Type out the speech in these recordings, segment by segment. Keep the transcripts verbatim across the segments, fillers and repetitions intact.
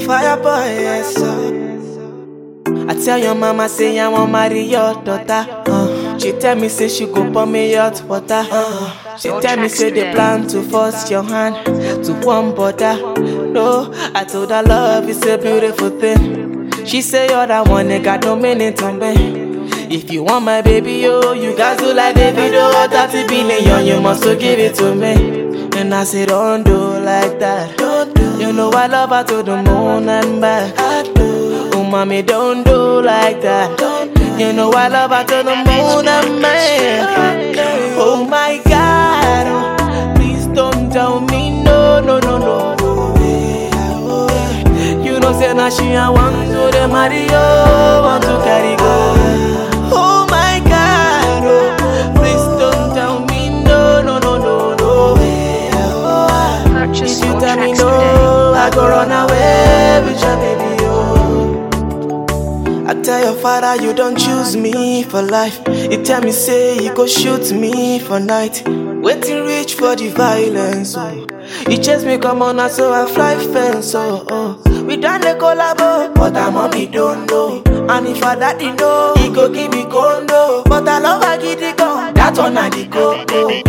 fire boy, yes sir. I tell your mama say I want marry your daughter. Uh, she tell me say she go pour me hot water. Uh, she tell me say they plan to force your hand to one border. No, I told her love is a beautiful thing. She say you're the one that got no meaning to me. If you want my baby, yo, you guys do like David, oh, thirty billion, you must so give it to me. And I say don't do like that. Don't do. You know I love her to the moon and back. I do. Oh mommy, don't do like that. Don't do. You know I love her to the moon and back. Oh my God, oh, please don't tell me no, no, no, no. You know say now she I want to the Mario, want to carry go. Oh my God, oh, please don't tell me no, no, no, no, no. If you tell me no, I go run away with your baby, oh. I tell your father you don't choose me for life. You tell me say you go shoot me for night. Waiting reach for the violence, oh. You chase me come on now so I fly fence, oh, oh. We done the collabo, but our mommy don't know. And if I daddy know, he go give me condo. But I love her get it go, that one I the go,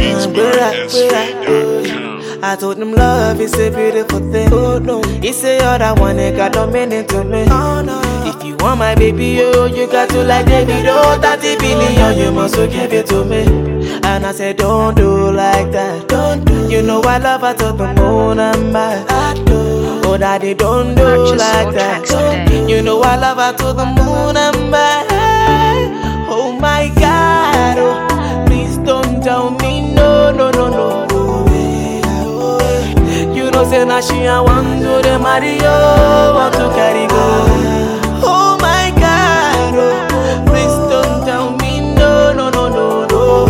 oh. I told him love is a beautiful thing. Oh no, he say you're the one that got no meaning to me. Oh no, if you want my baby, yo, you got to like David, oh, thirty billion, you must so give it to me. And I said don't do like that. Don't do. You know I love her to the moon and back. I do. Oh daddy, don't do Purchase like that. Don't. You know I love her to the moon and back. Oh my God, oh, please don't tell me no, no, no, no. You know say now she I want to the Mario, want to carry go. Oh my God, oh, please don't tell me no, no, no, no, no.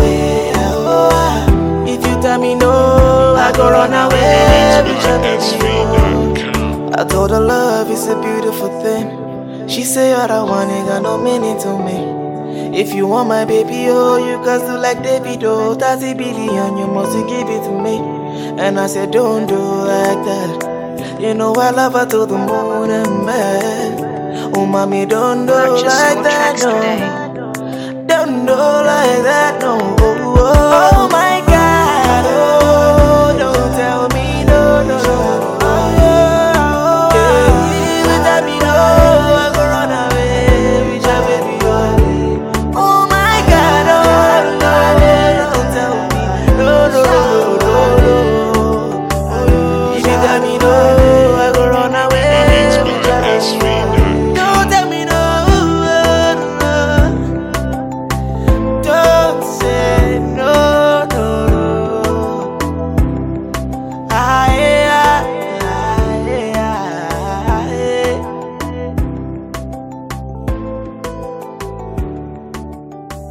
If you tell me no, I go run away with your baby. I told her love is a beautiful thing. She say you're the one, ain't got no meaning to me. If you want my baby, oh, you guys do like David, oh, thirty billion, you must give it to me. And I said don't do like that. You know I love her to the moon and back. Oh mommy, don't do Purchase like that, no. Don't do like that, no. Oh, oh, oh my